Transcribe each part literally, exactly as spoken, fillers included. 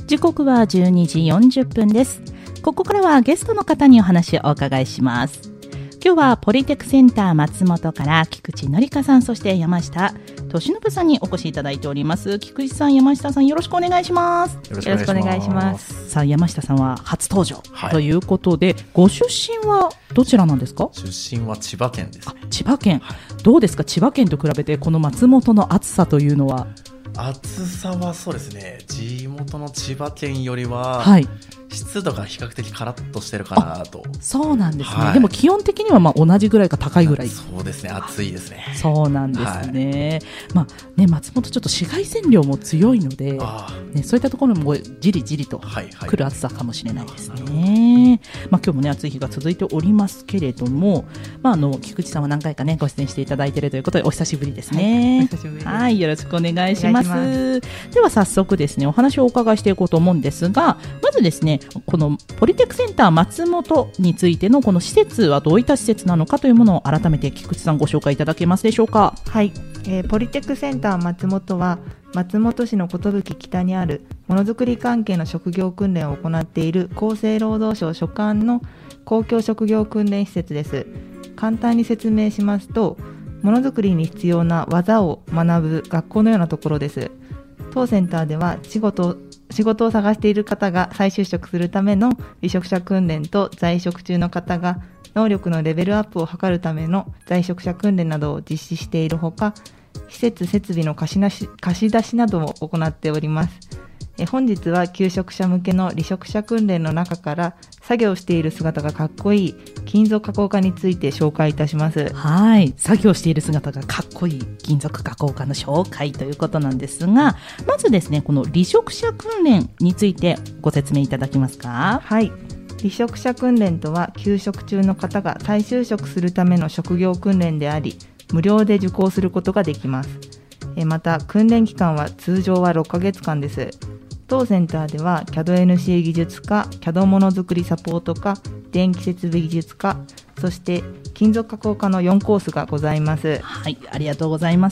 時刻はじゅうにじよんじゅっぷんです。ここからはゲストの方にお話をお伺いします。今日はポリテクセンター松本から菊池紀香さん、そして山下俊信さんにお越しいただいております。菊池さん、山下さん、よろしくお願いします。 よろしくお願いします。 さあ、山下さんは初登場ということで、はい、ご出身はどちらなんですか？ 出身は千葉県です、ね、 あ、千葉県、はい、どうですか？千葉県と比べてこの松本の暑さというのは。 暑さはそうですね、地元の千葉県よりは、 はい、 湿度が比較的カラッとしてるかなと。 そうなんですね、 はい、 でも気温的にはまあ同じぐらいか高いぐらい。 そうですね、暑いですね。 そうなんですね、はい、まあね、松本ちょっと紫外線量も強いので、ね、そういったところもじりじりと来る暑さかもしれないですね、はいはい。まあ、今日もね暑い日が続いておりますけれども、まあ、あの菊池さんは何回かねご出演していただいているということでお久しぶりですね。 はい、お久しぶりです。 はい、よろしくお願いします。では早速ですねお話をお伺いしていこうと思うんですが、まずですねこのポリテクセンター松本についてのこの施設はどういった施設なのかというものを改めて菊池さんご紹介いただけますでしょうか？ はい、えー、ポリテクセンター松本は松本市の寿北にあるものづくり関係の職業訓練を行っている厚生労働省所管の公共職業訓練施設です。簡単に説明しますと、ものづくりに必要な技を学ぶ学校のようなところです。当センターでは仕事、仕事を探している方が再就職するための離職者訓練と、在職中の方が能力のレベルアップを図るための在職者訓練などを実施しているほか、施設設備の貸しなし、貸し出しなども行っております。え本日は求職者向けの離職者訓練の中から作業している姿がかっこいい金属加工家について紹介いたします。 はい、作業している姿がかっこいい金属加工家の紹介ということなんですが、まずですねこの離職者訓練についてご説明いただけますか？ はい、離職者訓練とは休職中の方が再就職するための職業訓練であり、無料で受講することができます。えまた訓練期間は通常はろっかげつかんです。当センターでは キャドエヌシー 技術科、キャド ものづくりサポート科、電気設備技術科、そして金属加工科のよんコースがございます。 はい、ありがとうございます。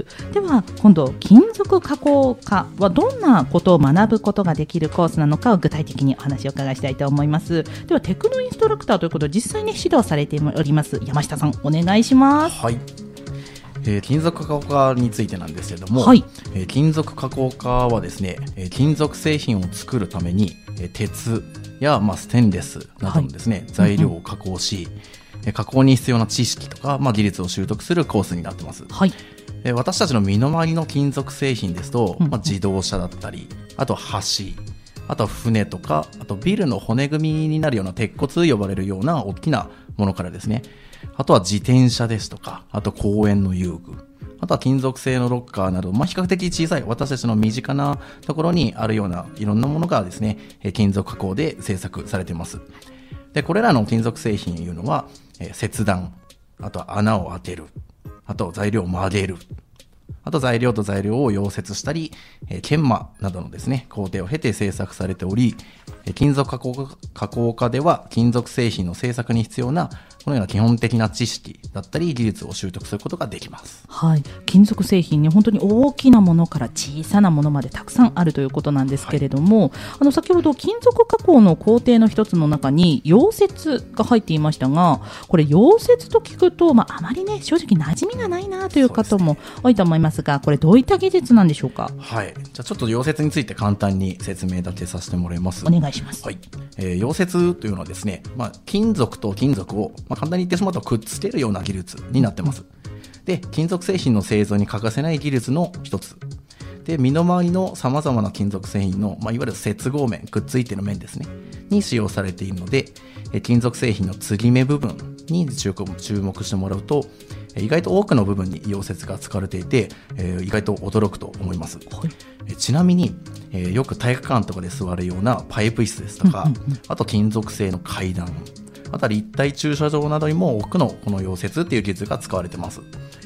では今度金属加工科はどんなことを学ぶことができるコースなのかを具体的にお話を伺いしたいと思います。ではテクノインストラクターということで実際に指導されております山下さん、お願いします。 はい、えー、金属加工科についてなんですけども、 はい、えー、金属加工科はですね、えー、金属製品を作るために、えー、鉄や、まあ、ステンレスなどのですね、はい、材料を加工し、うんうん、加工に必要な知識とか、まあ、技術を習得するコースになってます。 はい、 えー、私たちの身の回りの金属製品ですと、うんうん、まあ、自動車だったり、あと橋、あと船とか、あとビルの骨組みになるような鉄骨と呼ばれるような大きなものからですね、あとは自転車ですとか、あと公園の遊具、あとは金属製のロッカーなど、まあ、比較的小さい私たちの身近なところにあるようないろんなものがですね、金属加工で製作されています。で、これらの金属製品というのは、えー、切断、あとは穴を当てる、あと材料を曲げる、あと材料と材料を溶接したり、えー、研磨などのですね工程を経て製作されており、えー、金属加工、加工科では金属製品の製作に必要なこのような基本的な知識だったり技術を習得することができます。 はい、金属製品に本当に大きなものから小さなものまでたくさんあるということなんですけれども、はい、あの先ほど金属加工の工程の一つの中に溶接が入っていましたが、これ溶接と聞くと、まあ、あまりね正直馴染みがないなという方も多いと思いますが、これどういった技術なんでしょうか？ はい、じゃあちょっと溶接について簡単に説明だけさせてもらいます。 お願いします。 はい、えー、溶接というのはですね、まあ、金属と金属を、まあ、簡単に言ってしまうとくっつけるような技術になってます。で、金属製品の製造に欠かせない技術の一つで、身の回りのさまざまな金属製品の、まあ、いわゆる接合面、くっついている面ですねに使用されているので、金属製品の継ぎ目部分に注目してもらうと、意外と多くの部分に溶接が使われていて、えー、意外と驚くと思います。はい、えちなみに、えー、よく体育館とかで座るようなパイプ椅子ですとか、うんうんうん、あと金属製の階段、あとは立体駐車場などにも多くのこの溶接っていう技術が使われています。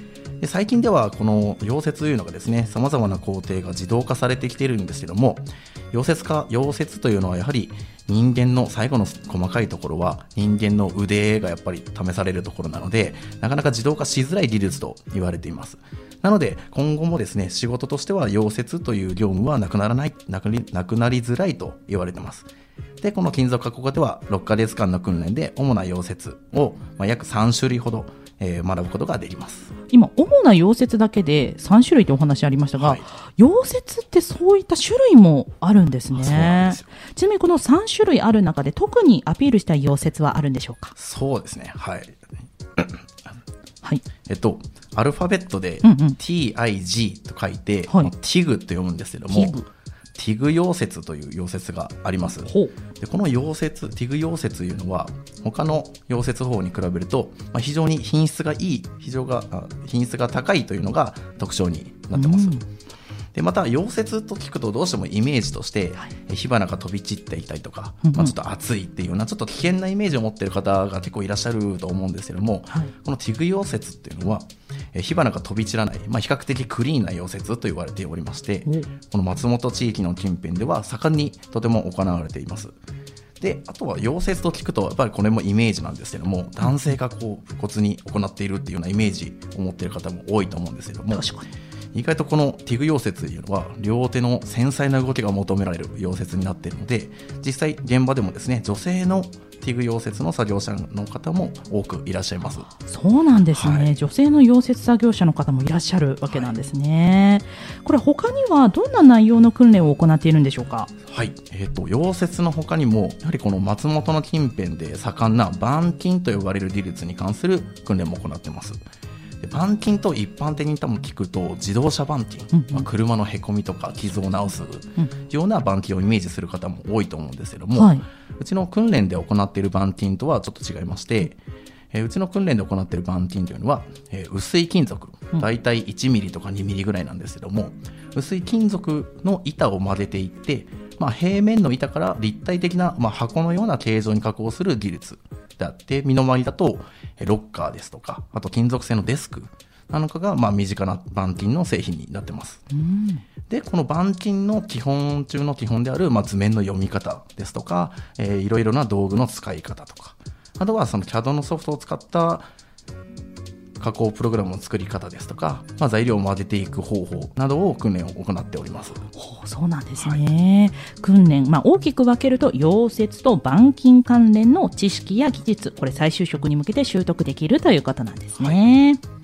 で最近ではこの溶接というのがですね、様々な工程が自動化されてきているんですけども、溶接化、溶接というのはやはり人間の最後の細かいところは人間の腕がやっぱり試されるところなので、なかなか自動化しづらい技術と言われています。なので今後もですね、仕事としては溶接という業務はなくならない、なくななくなりづらいと言われています。で、この金属加工科ではろっかげつかんの訓練で主な溶接を、まあ、約さんしゅるいほど、えー、学ぶことができます。 今主な溶接だけでさんしゅるいというお話ありましたが、はい、溶接ってそういった種類もあるんですね。そうなんですよ。ちなみにこのさんしゅるいある中で特にアピールしたい溶接はあるんでしょうか？ そうですね、はいはい、 えっとアルファベットで ティーアイジー と書いて、はい、ティグと読むんですけども、ティグティグ溶接という溶接があります。でこの溶接、ティグ溶接というのは他の溶接方法に比べると、まあ、非常に品質がいい、非常が品質が高いというのが特徴になってます。うん、でまた溶接と聞くとどうしてもイメージとして、はい、火花が飛び散っていたりとか、うんうん、まあ、ちょっと熱いっていうようなちょっと危険なイメージを持っている方が結構いらっしゃると思うんですけども、はい、このティグ溶接っていうのは火花が飛び散らない、まあ、比較的クリーンな溶接と言われておりまして、うん、この松本地域の近辺では盛んにとても行われています。であとは溶接と聞くとやっぱりこれもイメージなんですけども、男性がこう武骨に行っているっていうようなイメージを持っている方も多いと思うんですけども、確かに意外とこのティグ溶接というのは両手の繊細な動きが求められる溶接になっているので、実際現場でもですね、女性のティグ溶接の作業者の方も多くいらっしゃいます。 そうなんですね、はい、女性の溶接作業者の方もいらっしゃるわけなんですね。はい、これ他にはどんな内容の訓練を行っているんでしょうか？ はい、えーと、溶接の他にもやはりこの松本の近辺で盛んな板金と呼ばれる技術に関する訓練も行っています。板金と一般的に多分聞くと自動車板金、うんうん、まあ、車のへこみとか傷を直すような板金をイメージする方も多いと思うんですけども、はい、うちの訓練で行っている板金とはちょっと違いまして、えー、うちの訓練で行っている板金というのは、えー、薄い金属、だいたいいちミリとかにミリぐらいなんですけども、薄い金属の板を混ぜていって、まあ、平面の板から立体的な、まあ、箱のような形状に加工する技術であって、身の回りだとロッカーですとか、あと金属製のデスクなんかがまあ身近な板金の製品になってます。うん、でこの板金の基本中の基本である、まあ、図面の読み方ですとか、えー、いろいろな道具の使い方とか、あとはその キャド のソフトを使った加工プログラムの作り方ですとか、まあ、材料を混ぜていく方法などを訓練を行っております。 そうなんですね。はい、訓練、まあ、大きく分けると溶接と板金関連の知識や技術、これ再就職に向けて習得できるということなんですね。はい、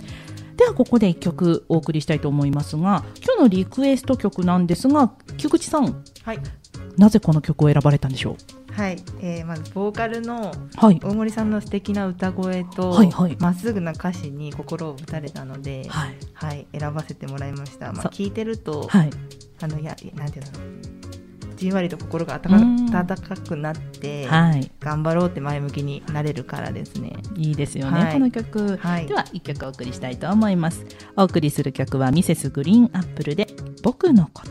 ではここでいっきょくお送りしたいと思いますが、今日のリクエスト曲なんですが、菊池さん、はい、なぜこの曲を選ばれたんでしょう？ はい、えー、まずボーカルの大森さんの素敵な歌声と、はいはい、まっすぐな歌詞に心を打たれたので、はいはい、選ばせてもらいました。まあ、聞いてると、はい、あのやなんていうのじんわりと心が温かくなって、はい、頑張ろうって前向きになれるからですね。 いいですよね、はい、この曲、はい、ではいっきょくお送りしたいと思います。お送りする曲はミセスグリーンアップルで僕のこと。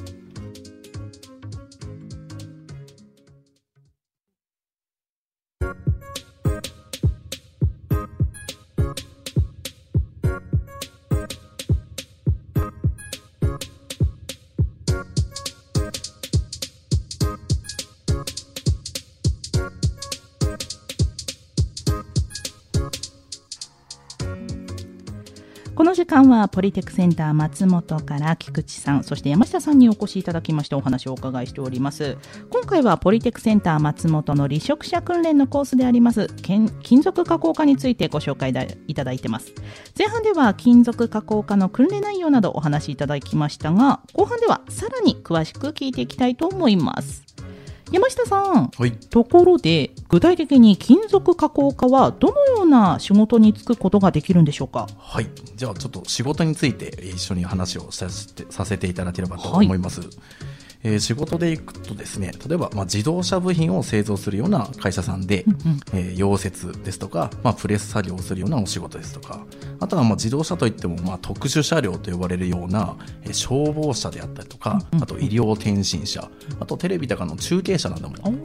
この時間はポリテクセンター松本から菊池さん、そして山下さんにお越しいただきましてお話をお伺いしております。今回はポリテクセンター松本の離職者訓練のコースであります金属加工科についてご紹介いただいてます。前半では金属加工科の訓練内容などお話しいただきましたが、後半ではさらに詳しく聞いていきたいと思います。山下さん、はい、ところで具体的に金属加工科はどのような仕事に就くことができるんでしょうか？ はい、じゃあちょっと仕事について一緒に話をさせて、させていただければと思います。はい、えー、仕事でいくとですね、例えば、まあ、自動車部品を製造するような会社さんで、うんうん、えー、溶接ですとか、まあ、プレス作業をするようなお仕事ですとか、あとはまあ自動車といっても、まあ、特殊車両と呼ばれるような、えー、消防車であったりとか、うんうん、あと医療検診車、あとテレビとかの中継車なども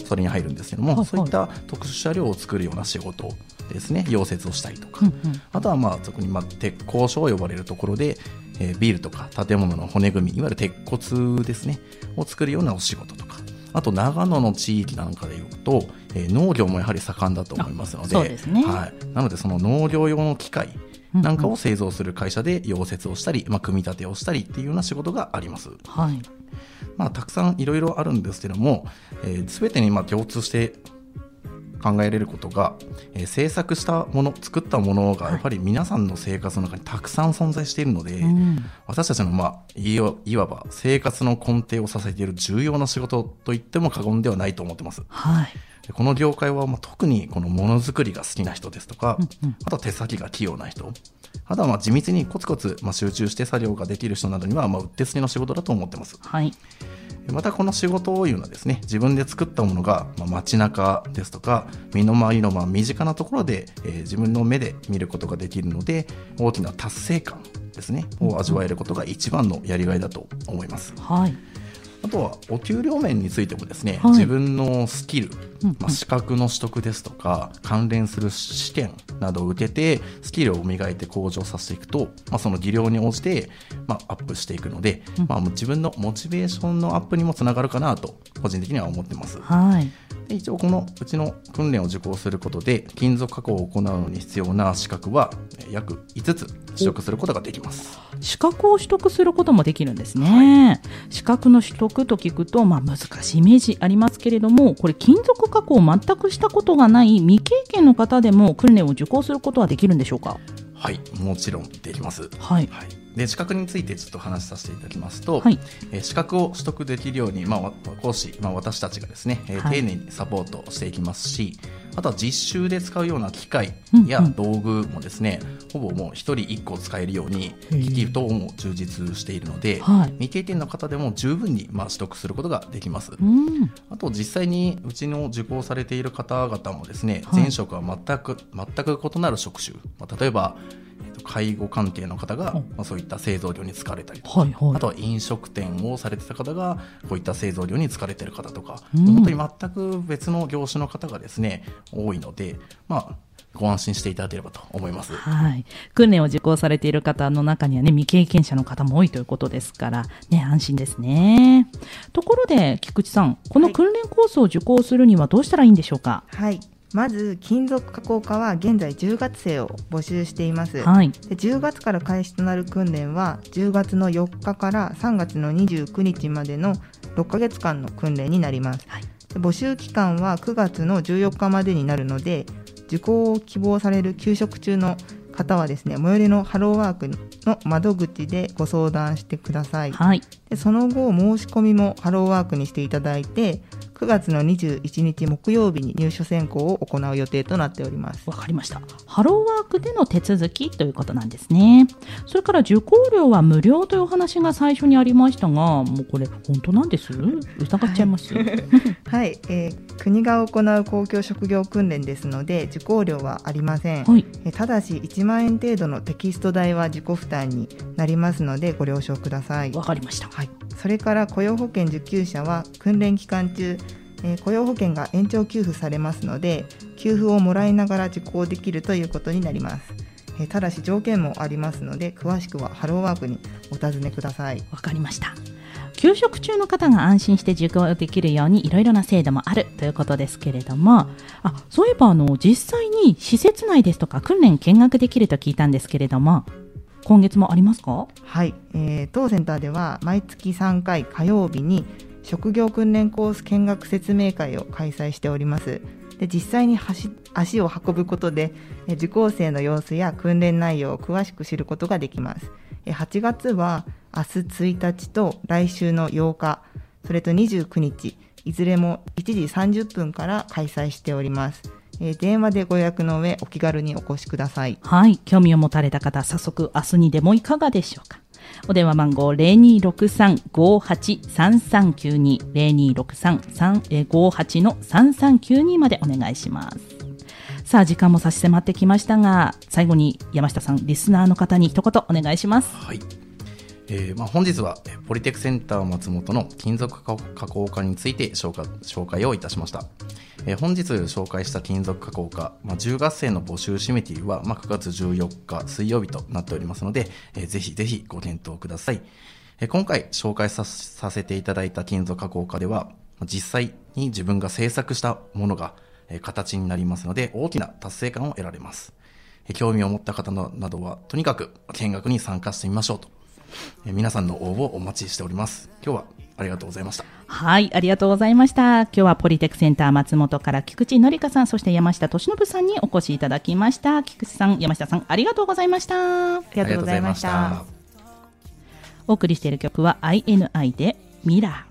それに入るんですけども、 はいはい、 そういった特殊車両を作るような仕事ですね、溶接をしたりとか、 うんうん、 あとはまあ特にまあ鉄工所と呼ばれるところで、えー、ビルとか建物の骨組み、いわゆる鉄骨ですねを作るようなお仕事とか、あと長野の地域なんかでいうと、えー、農業もやはり盛んだと思いますので、 そうですね、 はい、なのでその農業用の機械なんかを製造する会社で溶接をしたり、まあ、組み立てをしたりっていうような仕事があります。 はい、 まあ、たくさんいろいろあるんですけども、えー、全てにまあ共通して考えられることが、えー、制作したもの、作ったものがやっぱり皆さんの生活の中にたくさん存在しているので、はい、私たちの、まあ、いわ、いわば生活の根底を支えている重要な仕事と言っても過言ではないと思ってます。 はい、 でこの業界は、まあ、特にこのものづくりが好きな人ですとか、 うんうん、 あと手先が器用な人、あとはまあ地道にコツコツまあ集中して作業ができる人などにはまあうってつけの仕事だと思ってます。 はい、 またこの仕事というのはですね、自分で作ったものがまあ街中ですとか身の回りのまあ身近なところで、えー、自分の目で見ることができるので、大きな達成感ですねを味わえることが一番のやりがいだと思います。 はい、 あとはお給料面についてもですね、 はい、 自分のスキル、 うんうん、 まあ、資格の取得ですとか関連する試験などを受けてスキルを磨いて向上させていくと、まあ、その技量に応じて、まあ、アップしていくので、うん、まあ、自分のモチベーションのアップにもつながるかなと個人的には思ってます。 はい、 で一応このうちの訓練を受講することで金属加工を行うのに必要な資格は約いつつ取得することができます。 資格を取得することもできるんですね。はい、資格の取得と聞くと、まあ、難しいイメージありますけれども、これ金属加工を全くしたことがない未経験の方でも訓練を受講することはできるんでしょうか？ はい、もちろんできます。 はい、 はい、で資格についてちょっと話させていただきますと、 はい、 えー、資格を取得できるように、まあ、講師、まあ、私たちがですね、えーはい、丁寧にサポートしていきますし、あとは実習で使うような機械や道具もですね、うんうん、ほぼもうひとりいっこ使えるように機器等も充実しているので、はい、未経験の方でも十分にまあ取得することができます。うん、あと実際にうちの受講されている方々もですね、はい、前職は全く全く異なる職種、まあ、例えば介護関係の方が、まあ、そういった製造業に使われたりとか、はいはい、あとは飲食店をされてた方がこういった製造業に使われている方とか、うん、本当に全く別の業種の方がですね多いので、まあご安心していただければと思います。 はい、訓練を受講されている方の中にはね、未経験者の方も多いということですからね、安心ですね。ところで菊池さん、この訓練コースを受講するにはどうしたらいいんでしょうか？ はい、まず金属加工科は現在じゅうがつ生を募集しています。 はい、 でじゅうがつから開始となる訓練はじゅうがつのよっかからさんがつのにじゅうくにちまでのろっかげつかんの訓練になります。はい、で募集期間はくがつのじゅうよっかまでになるので、受講を希望される休職中の方はですね、最寄りのハローワークの窓口でご相談してください。はい、でその後申し込みもハローワークにしていただいて、くがつのにじゅういちにち木曜日に入所選考を行う予定となっております。 わかりました。ハローワークでの手続きということなんですね。それから受講料は無料というお話が最初にありましたが、もうこれ本当なんです？疑っちゃいます。 はい、はいえー、国が行う公共職業訓練ですので受講料はありません。はい、えー、ただしいちまんえん程度のテキスト代は自己負担になりますのでご了承ください。 わかりました。 はい、それから雇用保険受給者は訓練期間中、えー、雇用保険が延長給付されますので、給付をもらいながら受講できるということになります。えー、ただし条件もありますので、詳しくはハローワークにお尋ねください。 わかりました。休職中の方が安心して受講できるようにいろいろな制度もあるということですけれども、あ、そういえばあの実際に施設内ですとか訓練見学できると聞いたんですけれども、今月もありますか？ はい、えー、当センターでは毎月さんかい火曜日に職業訓練コース見学説明会を開催しております。で実際に足を運ぶことで受講生の様子や訓練内容を詳しく知ることができます。はちがつは明日ついたちと来週のようか、それとにじゅうくにち、いずれもいちじさんじゅっぷんから開催しております。えー、電話でご予約の上お気軽にお越しください。 はい、興味を持たれた方、早速明日にでもいかがでしょうか。お電話番号 ゼロにーろくさん ごーはち さんさんきゅうに ゼロにーろくさん ごーはち さんさんきゅうに までお願いします。さあ時間も差し迫ってきましたが、最後に山下さん、リスナーの方に一言お願いします。 はい、 えーまあ、本日はポリテクセンター松本の金属加工科について紹介、紹介をいたしました。えー、本日紹介した金属加工科、まあ、じゅうがっせんの募集締め切りは、まあ、くがつじゅうよっか水曜日となっておりますので、えー、ぜひぜひご検討ください。えー、今回紹介 さ, させていただいた金属加工科では、実際に自分が制作したものが、えー、形になりますので、大きな達成感を得られます。えー、興味を持った方のなどはとにかく見学に参加してみましょうと。えー、皆さんの応募をお待ちしております。今日はありがとうございました。 はい、ありがとうございました。今日はポリテクセンター松本から菊池紀香さん、そして山下俊信さんにお越しいただきました。菊池さん、山下さん、ありがとうございました。 ありがとうございました。 お送りしている曲は アイエヌアイ でミラー。